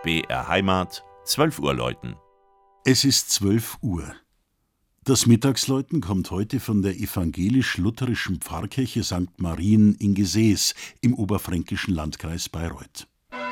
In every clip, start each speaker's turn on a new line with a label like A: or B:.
A: BR Heimat, 12 Uhr läuten.
B: Es ist 12 Uhr. Das Mittagsläuten kommt heute von der evangelisch-lutherischen Pfarrkirche St. Marien in Gesäß im oberfränkischen Landkreis Bayreuth.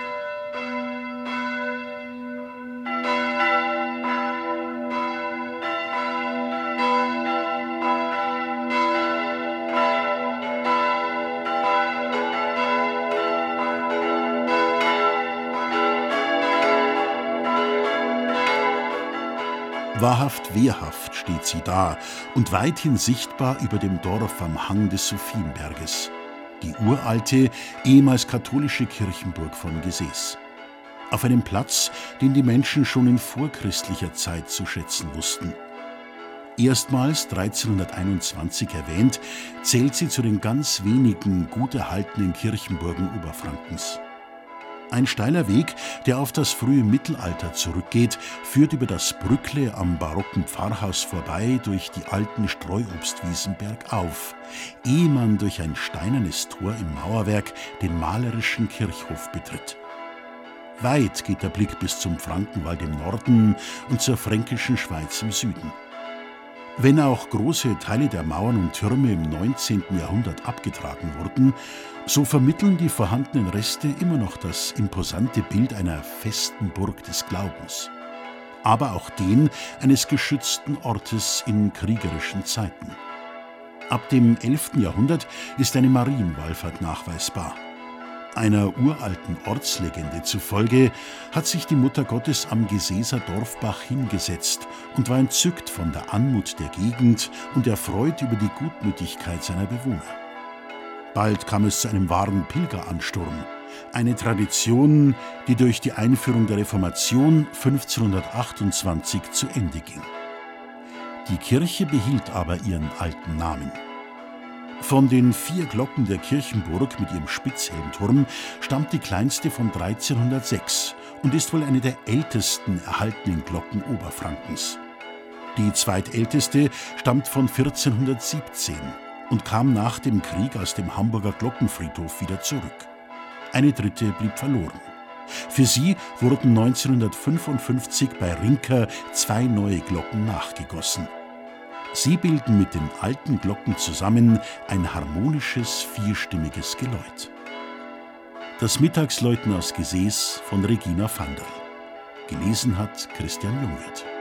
B: Wahrhaft wehrhaft steht sie da und weithin sichtbar über dem Dorf am Hang des Sophienberges. Die uralte, ehemals katholische Kirchenburg von Gesäß. Auf einem Platz, den die Menschen schon in vorchristlicher Zeit zu schätzen wussten. Erstmals 1321 erwähnt, zählt sie zu den ganz wenigen gut erhaltenen Kirchenburgen Oberfrankens. Ein steiler Weg, der auf das frühe Mittelalter zurückgeht, führt über das Brückle am barocken Pfarrhaus vorbei durch die alten Streuobstwiesen bergauf, ehe man durch ein steinernes Tor im Mauerwerk den malerischen Kirchhof betritt. Weit geht der Blick bis zum Frankenwald im Norden und zur fränkischen Schweiz im Süden. Wenn auch große Teile der Mauern und Türme im 19. Jahrhundert abgetragen wurden, so vermitteln die vorhandenen Reste immer noch das imposante Bild einer festen Burg des Glaubens. Aber auch den eines geschützten Ortes in kriegerischen Zeiten. Ab dem 11. Jahrhundert ist eine Marienwallfahrt nachweisbar. Einer uralten Ortslegende zufolge hat sich die Mutter Gottes am Gesäßer Dorfbach hingesetzt und war entzückt von der Anmut der Gegend und erfreut über die Gutmütigkeit seiner Bewohner. Bald kam es zu einem wahren Pilgeransturm, eine Tradition, die durch die Einführung der Reformation 1528 zu Ende ging. Die Kirche behielt aber ihren alten Namen. Von den 4 Glocken der Kirchenburg mit ihrem Spitzhelmturm stammt die kleinste von 1306 und ist wohl eine der ältesten erhaltenen Glocken Oberfrankens. Die zweitälteste stammt von 1417 und kam nach dem Krieg aus dem Hamburger Glockenfriedhof wieder zurück. Eine dritte blieb verloren. Für sie wurden 1955 bei Rinker 2 neue Glocken nachgegossen. Sie bilden mit den alten Glocken zusammen ein harmonisches, vierstimmiges Geläut. Das Mittagsläuten aus Gesäß von Regina Vandal. Gelesen hat Christian Jungwirth.